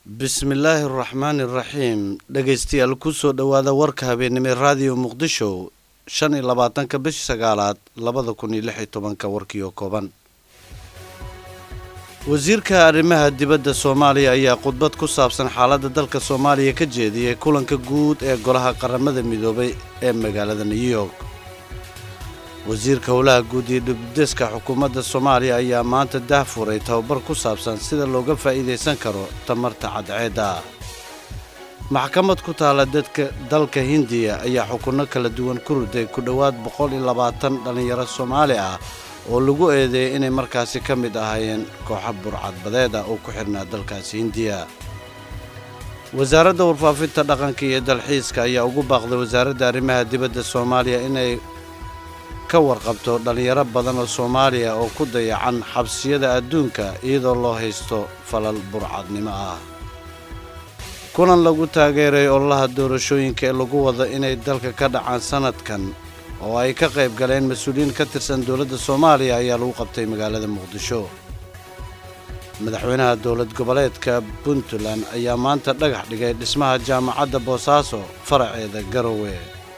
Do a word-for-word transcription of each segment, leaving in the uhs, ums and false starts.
بسم الله الرحمن الرحيم dhageystayaal ku soo dhawaada warka habeenimo radio muqdisho shan iyo labaatanka bish sagaalaad labada kun iyo lix iyo tobanka warkiyo kooban wasiirka arrimaha dibadda Soomaaliya ayaa khudbad ku saabsan xaaladda dalka Soomaaliya ka jeediyay kulanka guud ee golaha qaramada midoobay ee magaalada New York wasiirka howlaha guud ee dibadda xukuumadda Soomaaliya ayaa maanta daahfuray tababar ku saabsan sida looga faa'iideysan karo tamarta cadceedda maxkamad ku taala dadka dalka Hindiya ayaa xukunno kala duwan ku riday ku dhawaad boqol iyo labaatan dhalinyaro Soomaali ah oo lagu eedeeyay inay markaasi ka mid ahaayeen kooxo burcadbadeed ah oo ku xirnaa dalkaasi Hindiya wasaaradda warfaafinta dhaqanka iyo dalxiiska ayaa ugu baaqday wasaaradda arrimaha dibadda Soomaaliya inay ka warqabto dhalinyaro badan oo Soomaaliya oo ku dayacan xabsiyada adduunka iyadoo loo haysto falal burcadnimo ah kulan lagu taageeray ololaha doorashooyinka ee lagu wado inay dalka ka dhacaan sanadkan oo ay ka qayb galeen mas'uuliyiin ka tirsan dawladda Soomaaliya ayaa lagu qabtay magaalada Muqdisho madaxweynaha dawlad goboleedka Puntland ayaa maanta dhagax dhigay dhismaha jaamacadda Boosaaso faraceeda Garowe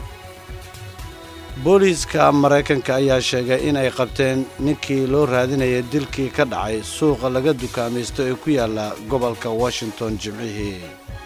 booliiska Mareykanka ayaa sheegay in ay qabteen ninkii loo raadinayay dilkii ka dhacay suuqa laga dukaamaysto ee ku yaala gobolka Washington Jimcihii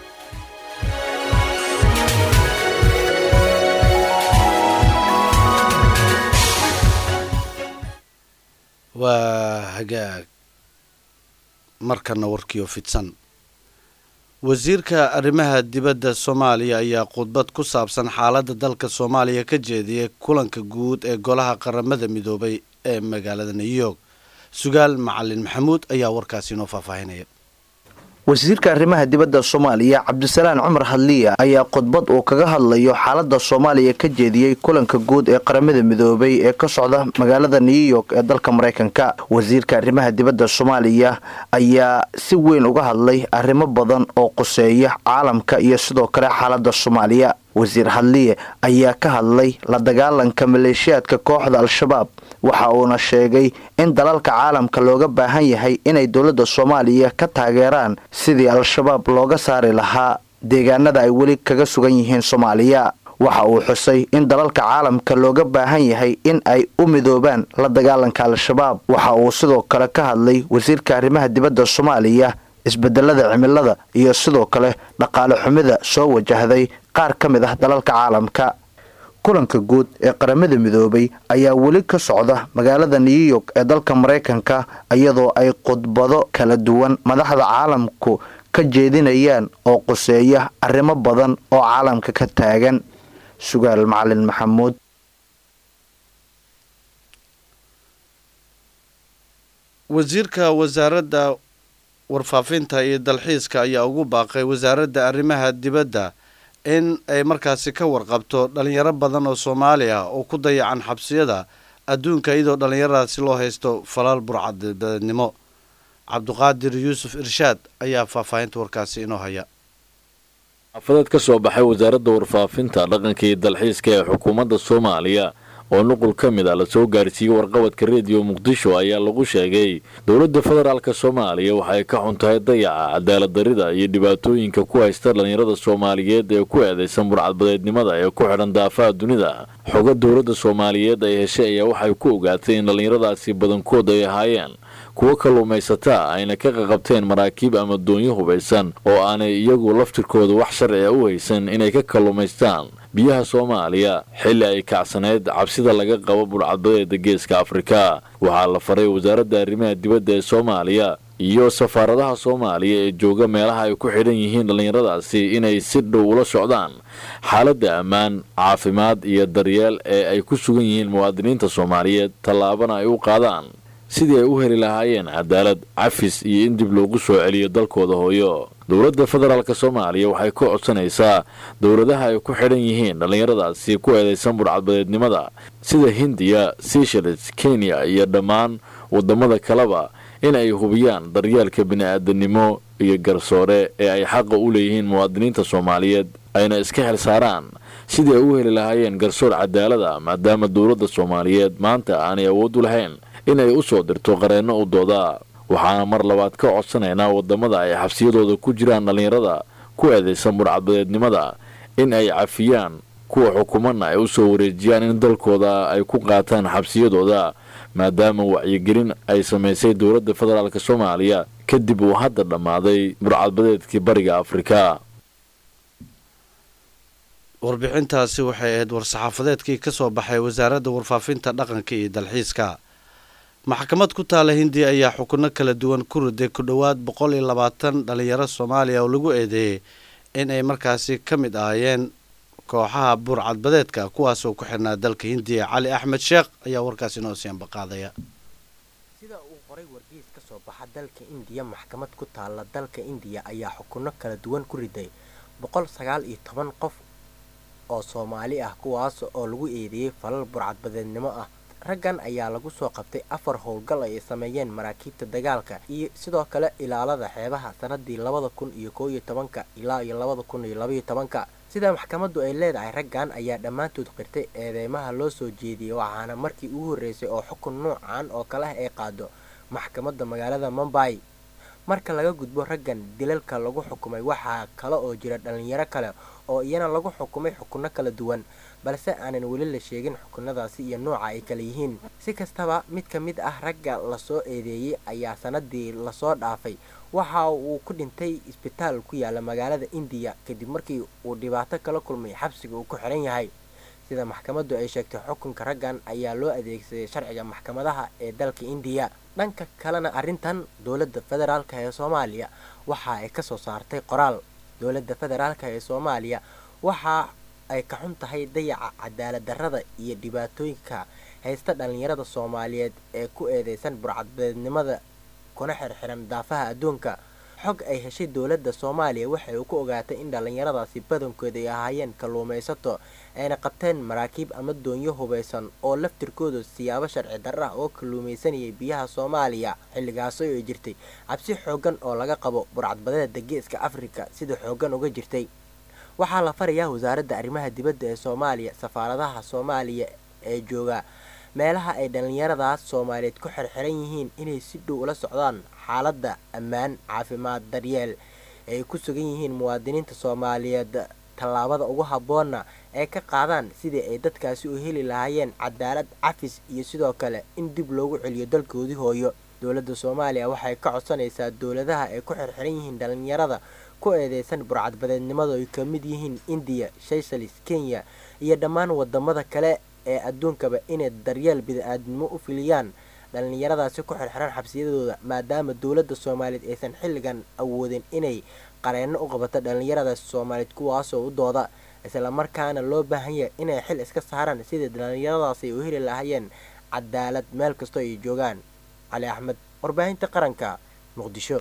waa hagaag markana warkiyo fidsan wasiirka arrimaha dibadda Soomaaliya ayaa khudbad ku saabsan xaaladda dalka Soomaaliya ka jeediyay kulanka guud ee golaha qaramada midoobay ee magaalada New York sugaal macallin maxamuud ayaa warkaasi noo faahfaahinaya wasiirka arrimaha dibadda Soomaaliya Cabdisalaan Cumar Hadliya ayaa khudbad uu kaga hadlayo xaaladda Soomaaliya ka jeediyay kulanka guud ee qaramada midoobay ee ka socda magaalada New York ee dalka Mareykanka wasiirka arrimaha dibadda Soomaaliya ayaa si weyn uga hadlay arrimo badan oo quseeya caalamka iyo sidoo kale xaaladda Soomaaliya wasiir Hadliya ayaa ka hadlay la dagaalanka maleeshiyaadka kooxda Al-Shabaab waxa uuna sheegay in dalalka caalamka looga baahan yahay inay dawladda Soomaaliya ka taageeraan sidii Al-Shabaab looga saari lahaa deegaanada ay weli kaga sugan yihiin Soomaaliya waxa uu xusay in dalalka caalamka looga baahan yahay in ay u midoobaan la dagaalanka Al-Shabaab waxa uu sidoo kale ka hadlay wasiirka arrimaha dibadda Soomaaliya isbedelada cimilada iyo sidoo kale dhaqaale xumida soo wajahday qaar ka mid ah dalalka caalamka kulanka guud ee qaramada midoobay ayaa weli ka socda magaalada New York ee dalka Mareykanka iyadoo ay khudbado kala duwan madaxda caalamku ka jeedinayaan oo quseeya arrimo badan oo caalamka ka taagan sugaal macallin maxamuud wasiirka wasaaradda warfaafinta iyo dalxiiska ayaa ugu baaqay wasaaradda arrimaha dibadda in ay markaasi ka warqabto dhalinyaro badan oo Soomaali ah oo ku dayacan xabsiyada adduunka iyadoo dhalinyaradaasi loo haysto falal burcadnimo Cabduqaadir Yuusuf Irshaad ayaa faahfaahinta warkaasi inoo haya afadad ka soo baxay wasaaradda warfaafinta dhaqanka iyo dalxiiska ee xukuumadda Soomaaliya oo nuqul ka mid ah la soo gaarsiiyay warqabadka radio Muqdisho ayaa lagu sheegay dawladda federaalka Soomaaliya waxay ka xuntahay dayaca cadaalad darida iyo dhibaatooyinka ku haysta dhalinyarada Soomaaliyeed ee ku eedeysan burcadbadeednimada ee ku xidhan daafaha dunida xoga dawladda Soomaaliyeed ay heshay ayaa waxay ku ogaatay in dhalinyaradaasi badankood ay ahaayeen kuwa kalluumaysataa ayna ka qaqabteen maraakiib ama doonyo hubaysan oo aanay iyagu laftirkooda wax sharci ah u haysan inay ka kalluumaystaan biyaha Soomaaliya xilli ay kacsaneed cabsida laga qabo burcadbadeeda geeska Afrika waxaa la faray wasaaradda arrimaha dibadda ee Soomaaliya iyo safaaradaha Soomaaliya ee jooga meelaha ay ku xidhan yihiin dhalinyaradaasi inay si dhow ula socdaan xaaladda ammaan caafimaad iyo daryeel ee ay ku sugan yihiin muwaadiniinta Soomaaliyeed tallaabana ay u qaadaan sidii ay u heli lahaayeen cadaalad cafis iyo in dib loogu soo celiyo dalkooda hooyo dawladda federaalka Soomaaliya waxay ku codsanaysaa dawladaha ay ku xidhan yihiin dhalinyaradaasi ku eedeysan burcadbadeednimada sida Hindiya, Seychelles, Kenya iyo dhammaan wadamada kaleba in ay hubiyaan daryeelka bini'aadanimo iyo garsoore ee ay xaq u leeyihiin muwaadiniinta Soomaaliyeed ayna iska xil saaraan sidii ay u heli lahaayeen garsoor cadaalad ah maadaama dawladda Soomaaliyeed maanta aanay awood u lahayn in ay u soo dirto qareeno u dooda waxaana mar labaad ka codsanaynaa wadamada ay xabsiyadooda ku jiraan dhalinyarada ku eedeysan burcadbadeednimada in ay cafiyaan kuwa xukuumadna ay u soo wareejiyaan in dalkooda ay ku qaataan xabsiyadooda maadaama wacyigelin ay samaysay dowladda federaalk soomaaliya kadib uu hadda dhammaaday burcadbadeedkii bariga afrika. warbixintaasi waxay ahayd war-saxaafadeedkii ka soo baxay wasaaradda warfaafinta dhaqanka iyo dalxiiska. maxkamad ku taala hindiya ayaa xukuno kala duwan ku riday ku dhowaad boqol iyo labaatan dhalinyaro soomaaliya oo lagu eedeeyey in ay markaasi ka mid ahaayeen kooxaha burcadbadeedka kuwaasoo ku xirnaa dalka hindiya. cali axmed sheekh ayaa warkaasi noo siyanba qaadaya. sida uu qoray wargeys ka soo baxa dalka indiya, maxkamad ku taala dalka indiya ayaa xukuno kala duwan ku riday boqol sagaal iyo toban qof oo Soomaali ah kuwaas oo lagu eedeeyay falal burcadbadeednimo ah. raggan ayaa lagu soo qabtay afar howlgal ay sameeyeen maraakiibta dagaalka iyo sidoo kale ilaalada xeebaha sanadii labada kun iyo koob iyo tobanka ilaa iyo labada kun iyo laba iyo tobanka. sida maxkamaddu ay leedahay, raggan ayaa dhammaantood qirtay eedeymaha loo soo jeediyay, waxaana markii ugu horeysay oo xukun noocan oo kale ah ay qaado maxkamadda magaalada Mumbai. marka laga gudbo raggan dilalka lagu xukumay, waxaa kale oo jira dhalinyaro kale oo iyana lagu xukumay xukuno kala duwan, balse aanan weli la sheegin xukunadaasi iyo nooca ay kala yihiin. si kastaba, mid ka mid ah ragga la soo eedeeyay ayaa sanadii la soo dhaafay waxa uu ku dhintay isbitaal ku yaala magaalada Indiya kadib markii uu dhibaato kala kulmay xabsiga uu ku xiran yahay. sida maxkamaddu ay sheegtay, xukunka raggan ayaa loo adeegsaday sharciga maxkamadaha ee dalka Indiya. dhanka kalena arrintan dowladda federaalka ee Soomaaliya waxa ay ka soo saartay qoraal. dowladda federaalka ee Soomaaliya waxa ay ka xun tahay dayaca cadaalad darrada iyo dhibaatooyinka haysta dhalinyarada Soomaaliyeed ee ku eedeysan burcadbadeednimada kuna xirxiran daafaha adduunka. xog ay heshay dowladda Soomaaliya waxay ku ogaatay in dhalinyaradaasi badankooda ay ahaayeen kalluumaysato ayna qabteen maraakiib ama doonyo hubeysan oo laftirkooda siyaabo sharci darro ah oo kalluumaysanayay biyaha Soomaaliya. xilligaas oo ay jirtay cabsi xoogan oo laga qabo burcadbadeedda Geeska Afrika sida xoogan uga jirtay. waxaa la farayaa wasaaradda arrimaha dibadda ee Soomaaliya, safaaradaha Soomaaliya ee jooga meelaha ay dhalinyaradaas Soomaaliyeed ku xirxiran yihiin inay si dhow ula socdaan xaaladda ammaan, caafimaad, daryeel ay ku sugan yihiin muwaadiniinta Soomaaliyeed. tallaabada ugu habboonna ay ka qaadaan sidii ay dadkaasi u heli lahaayeen cadaalad, cafis iyo sidoo kale in dib loogu celiyo dalkoodii hooyo. dowladda Soomaaliya waxay ka codsanaysaa dowladaha ay ku xirxiran yihiin dhalinyarada ku eedeysan burcadbadeednimada ay ka mid yihiin Indiya, Seychelles, Kenya iyo dhammaan wadamada kale ee adduunkaba inay daryeel bini'aadnimo u filiyaan dhalinyaradaasi ku xirxiran xabsiyadooda, maadaama dowladda Soomaaliyeed aysan xilligan awoodin inay qareeno u qabato dhalinyarada Soomaaliyeed kuwaasoo u dooda, isla markaana loo baahan yahay inay xil iska saaraan sidii dhalinyaradaasi u heli lahaayeen cadaalad meel kastoo ay joogaan. cali axmed, warbaahinta qaranka, Muqdisho.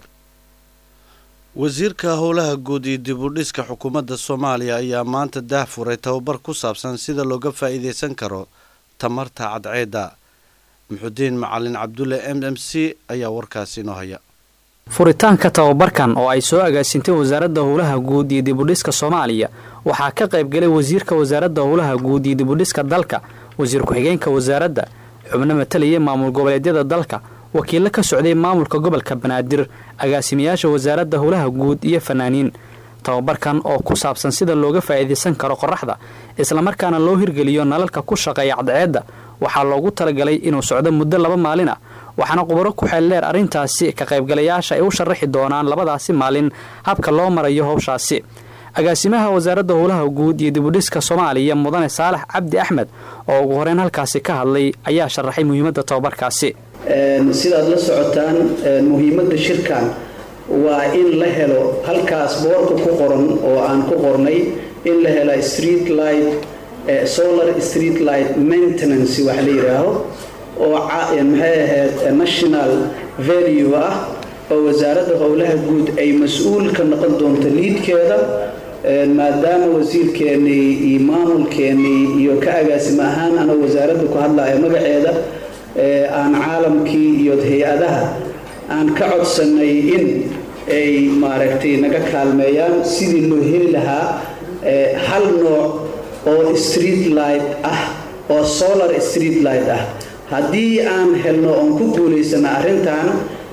wasiirka howlaha guud iyo dib u dhiska xukuumadda Soomaaliya ayaa maanta daahfuray tababar ku saabsan sida looga faa'iideysan karo tamarta cadceedda. muxudiin macalin cabdulle m m c ayaa warkaasi inoo haya. furitaanka tababarkan oo ay soo agaasintay wasaaradda howlaha guud iyo dib u dhiska Soomaaliya waxaa ka qayb galay wasiirka wasaaradda howlaha guud iyo dib u dhiska dalka, wasiir ku-xigeenka wasaaradda, xubno matalaya maamul goboleedyada dalka, wakiilo ka socday maamulka gobolka Banaadir, agaasimayaasha wasaaradda howlaha guud iyo fanaaniin. tababarkan oo ku saabsan sida looga faa'iideysan karo qorraxda isla markaana loo hirgeliyo nalalka ku shaqeeya cadceedda waxaa loogu talagalay inuu socdo muddo laba maalin ah, waxaana khubaro ku xeel dheer arrintaasi ka qaybgalayaasha ay u sharaxi doonaan labadaasi maalin habka loo marayo howshaasi. agaasimaha wasaaradda howlaha guud iyo dib u dhiska Soomaaliya mudane Saalax Cabdi Axmed oo ugu horeyn halkaasi ka hadlay ayaa sharaxay muhiimadda tababarkaasi. sidaad la socotaan, muhiimadda shirkan waa in la helo halkaas boorka ku qoran oo aan ku qornay in la helo street light solar street light maintenance wax la yiraahdo oo maxay ahayd national value ah oo wasaaradda howlaha guud ay mas'uul ka noqon doonto liidkeeda, maadaama wasiirkeenii iyo maamulkeenii iyo ka agaasima ahaan ana wasaaradda ku hadlaya magaceeda aan caalamkii iyo hay-adaha aan ka codsanay in ay maaragtay naga kaalmeeyaan sidii loo heli lahaa hal nooc oo street light ah oo solar street light ah. haddii aan helno oon ku guulaysana arrintan,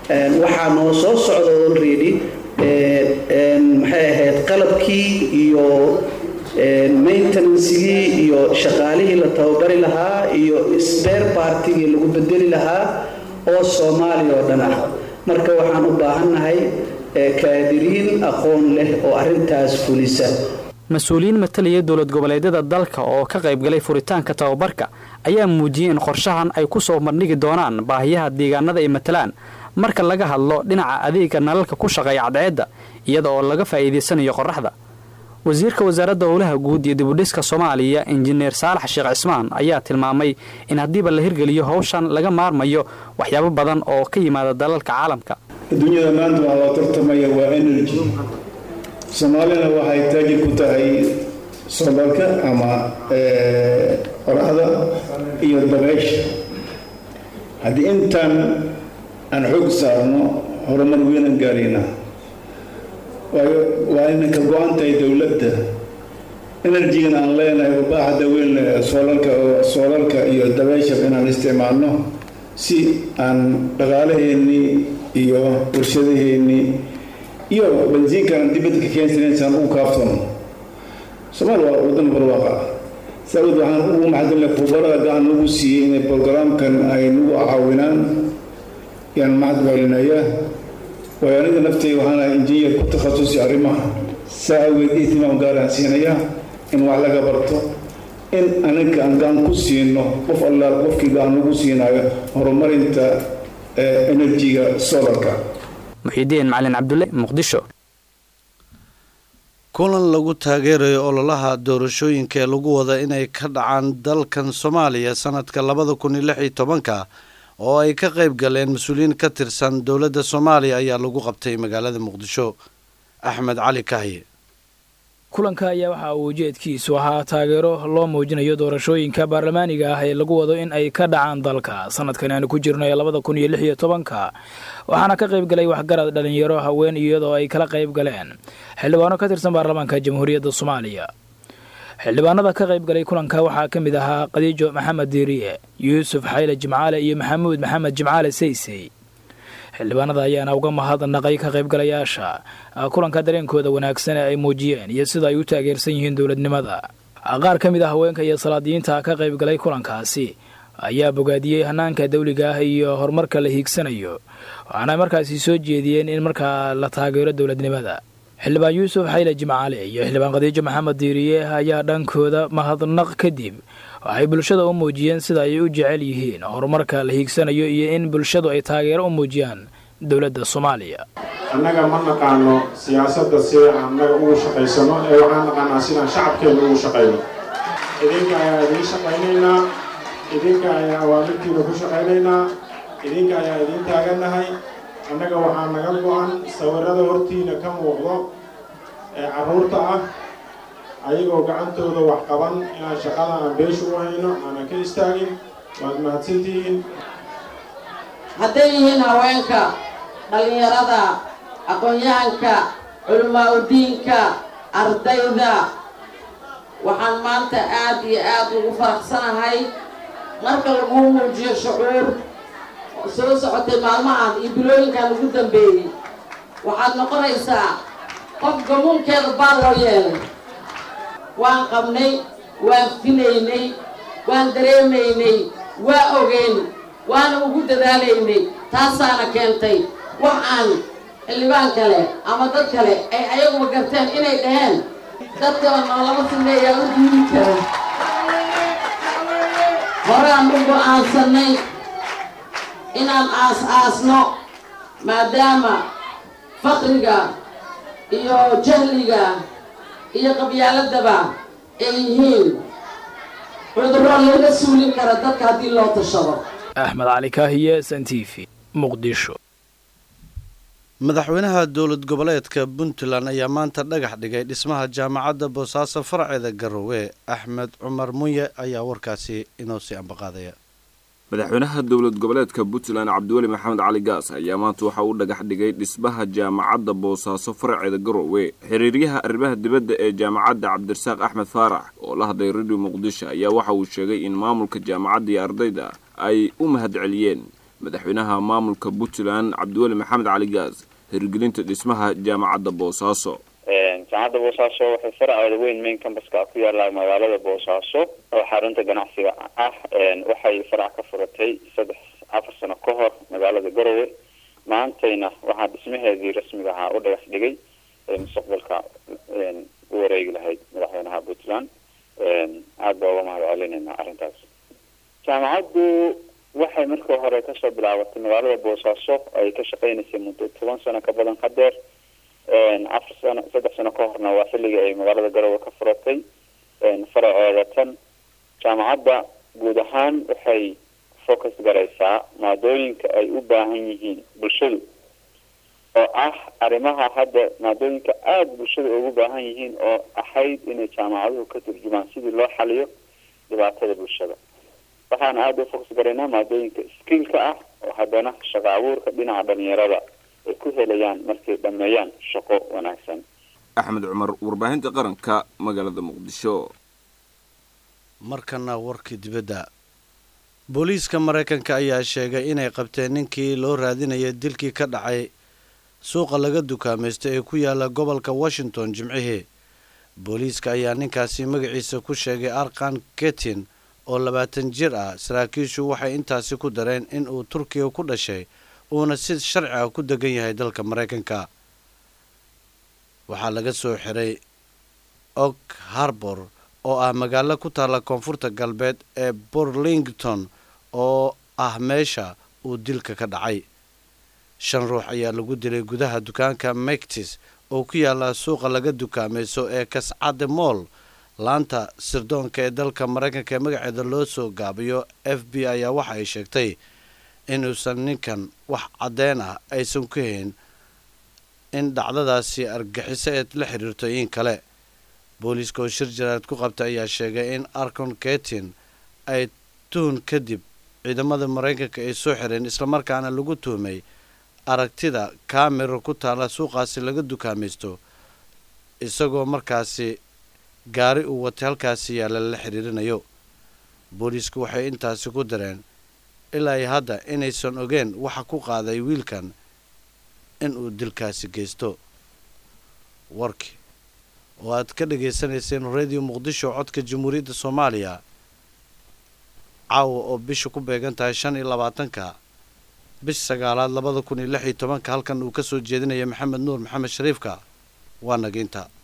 waxaa noo soo socda already maxay ahayd qalabkii iyo maintenancegii iyo shaqaalihii la tababari lahaa iyo spare partigii lagu bedeli lahaa oo Soomaaliya oo dhan ah marka waxaan u baahannahay kaadiriin aqoon leh oo arrintaas fulisa mas-uuliyiin matalaya dowlad goboleedyada dalka oo ka qayb galay furitaanka tababarka ayaa muujiyay in qorshahan ay ku soo marnigi doonaan baahiyaha deegaanada ay matalaan marka laga hadlo dhinaca adeega nalalka ku shaqeeya cadceedda iyada oo laga faa'iideysanayo qorraxda wasiirka wasaaradda howlaha guud iyo dibudhiska Soomaaliya injineer Saalax Sheekh Cismaan ayaa tilmaamay in hadiiba la hirgeliyo hawshan laga maarmayo waxyaabo badan oo ka yimaada dalalka caalamka adduunyada maanta waxa loo tartamaya waa energy Soomaalina waxay taajir ku tahay solarka ama qorraxda iyo dabaysha haddii intaan aan xoog saarno horumar weyn gaarina waa in ka go'an tahay dawladda energy-gan aan leenahay baaxadda weyn solarka solarka iyo dabaysha inaan isticmaalno si aan dhaqaalaheennii iyo warshadaheennii iyo benziinkan dibadda ka keensanaysan ugu kaaftano Soomaaliya waa wadan barwaaqo ah sabab waxaan ugu mahadcelinayaa khubarada gacan ugu siiyay inay programkan ay nagu caawinaan yaan mahadcelinayaa وأنا نفتي وأنا إنجيل كنت تخصصي عريمة ساوي إهتمام قارن سينيا إن وعلى قبرته إن أنا كان قام كوسينه وف الله وف كي قام كوسينه هرمر أنت إنرجيا سولاركا محيدين معلن عبد الله مقدشو kulan lagu taageerayo ololaha doorashooyinka ee lagu wada inay ka dhacaan dalkan Soomaaliya sanadka labada kun iyo lix iyo tobanka oo ay ka qayb galeen mas'uuliyiin ka tirsan dawladda Soomaaliya ayaa lagu qabtay magaalada Muqdisho Axmed Cali Kahye kulanka ayaa waxa uu ujeedkiisu ahaa taageero loo muujinayo doorashooyinka baarlamaaniga ah ee lagu wado in ay ka dhacaan dalka sanadkan aan ku jirnay labada kun iyo lix iyo tobanka waxaana ka qayb galay waxgarad dhalinyaro haween iyadoo ay kala qayb galeen xildhibaano ka tirsan baarlamaanka Jamhuuriyadda Soomaaliya xildhibaanada ka qayb galay kulanka waxaa ka mid ahaa Qadiijo Maxamed Diiriye Yuusuf Xayle Jimcaale iyo Maxamuud Maxamed Jimcaale Seysey xildhibaanada ayaana uga mahadnaqay ka qayb galayaasha kulanka dareenkooda wanaagsan ee ay muujiyeen iyo sida ay u taageersan yihiin dawladnimada qaar ka mid ah haweenka iyo salaadiyiinta ka qayb galay kulankaasi ayaa bogaadiyay hanaanka dawliga ah iyo horumarka la hiigsanayo waxaana markaasi soo jeediyeen in markaa la taageero dawladnimada xildhibaan Yuusuf Xayle Jimcaale iyo xildhibaan Qadiijo Maxamed Diiriye ayaa dhankooda mahadnaq kadib waxay bulshada u muujiyeen sida ay u jecel yihiin horumarka la hiigsanayo iyo in bulshadu ay taageero u muujiyaan dawladda Soomaaliya annaga ma naqaano siyaasadda sida annaga ugu shaqaysano ee waxaan naqaanaa sida shacabkeena ugu shaqayno idinka ayaa idin shaqaynaynaa idinka ayaa awaamirtiina ku shaqaynaynaa idinka ayaa idin taaganahay annaga waxaa naga go'an sawirada hortiina ka muuqdo ee carruurta ah ayagoo gacantooda wax qaban inaan shaqada aan beesha u hayno aanan ka istaagin waad mahadsantihiin hadday yihiin haweenka dhalinyarada aqoon-yahanka culamaa udiinka ardayda waxaan maanta aad iyo aad ugu faraxsanahay marka lagu muujiyo shucuur soo socotay maalmahan iyo bilooyinkan ugu dambeeyey waxaad noqonaysaa qof gamuunkeeda baa loo yeelay waan qabnay waan filaynay waan dareemaynay waa ogeyn waana ugu dadaalaynay taasaana keentay wax aan xildhibaan kale ama dad kale ay ayaguba garteen inay dhaheen dadka noolama sameeyaa u diidi kara horaan u go'aansanay inaan aas aasno maadaama faqriga iyo jahliga iyo qabyaaladaba ay yihiin cudurro laga suulin kara dadka haddii loo tashado Axmed Cali Kahye S N T V Muqdisho madaxweynaha dowlad goboleedka Puntland ayaa maanta dhagax dhigay dhismaha jaamacadda Boosaaso farceeda Garowe Axmed Cumar Munye ayaa warkaasi inoo sii ambaqaadaya madaxweynaha dowlad goboleedka Puntland Cabdiweli Maxamed Cali Gaas ayaa maanta waxa uu dhagax dhigay dhismaha jaamacadda Boosaaso farceeda Garowe xiriiryaha arrimaha dibadda ee jaamacadda Cabdirasaaq Axmed Faarax oo la hadlay Radio Muqdisho ayaa waxa uu sheegay in maamulka jaamacadda iyo ardayda ay u mahadceliyeen madaxweynaha maamulka Puntland Cabdiweli Maxamed Cali Gaas hirgelinta dhismaha jaamacadda Boosaaso. jaamacadda Boosaaso waxay faracooda weyn main campuska ku yaala magaalada Boosaaso oo xarunta ganacsiga ah waxay farac ka furatay saddex afar sano ka hor magaalada Garowe. maantayna waxaa dhismaheedii rasmiga ahaa u dhagax dhigay mustaqbalka u wareegi lahayd madaxweynaha Puntland. aad baa uga mahadcelinaynaa arrintaas. jaamacaddu waxay markii hore ka soo bilaabatay magaalada Boosaaso ay ka shaqeynaysay muddo toban sano ka badan qadeer afar sano saddex sano ka horna waa xilliga ay magaalada Garowe ka furatay faraceeda tan. jaamacadda guud ahaan waxay focus garaysaa maadooyinka ay u baahan yihiin bulshadu oo ah arrimaha hadda maadooyinka aada bulshada ugu baahan yihiin oo ahayd inay jaamacaduhu ka turjumaan sidii loo xaliyo dhibaatada bulshada. waxaan aada u focus garaynaa maadooyinka skillka ah oo haddana shaqo abuurka dhinaca dhalinyarada ay ku helayaan markay dhameeyaan shaqo wanaagsan. Axmed Cumar, warbaahinta qaranka, magaalada Muqdisho. markana warkii dibadda. booliiska Mareykanka ayaa sheegay inay qabteen ninkii loo raadinayay dilkii ka dhacay suuqa laga dukaameystay ee ku yaala gobolka Washington Jimcihii. booliiska ayaa ninkaasi magaciisa ku sheegay Arkan Ketin oo labaatan jir ah. saraakiishu waxay intaasi ku dareen in uu Turkiga ku dhashay uuna si sharci ah ku degan yahay dalka Mareykanka. waxaa laga soo xiray Oak Harbor oo ah magaalo ku taala koonfurta galbeed ee Burlington oo ah meesha uu dilka ka dhacay. shan ruux ayaa lagu dilay gudaha dukaanka Macy's oo ku yaala suuqa laga dukaamayso ee Cascade Mall. laanta sirdoonka ee dalka Mareykanka ee magaceeda loo soo gaabiyo F B I ayaa waxa ay sheegtay inuusan ninkan wax caddeyn ah aysan ku hayn in dhacdadaasi argaxiso ee la xiriirto in kale. booliiska oo shir jaraad ku qabta ayaa sheegay in Arkan Ketin ay tuhun kadib ciidamada Mareykanka ay soo xireen islamarkaana lagu tuhmay aragtida kaamiro ku taala suuqaasi laga dukaamaysto isagoo markaasi gaari uu watay halkaasi yaala la xiriirinayo. booliisku waxay intaasi ku dareen ilaa hadda inaysan ogeen waxa ku qaaday wiilkan in uu dilkaasi geysto. warkii oo aad ka dhageysanayseen radio Muqdisho codka Jamhuuriyadda Soomaaliya caawa oo bisha ku beegan tahay shan iyo labaatanka bish sagaalaad labada kun iyo lix iyo tobanka halkan uu ka soo jeedinaya Maxamed Nuur Maxamed Shariifka waa nageynta.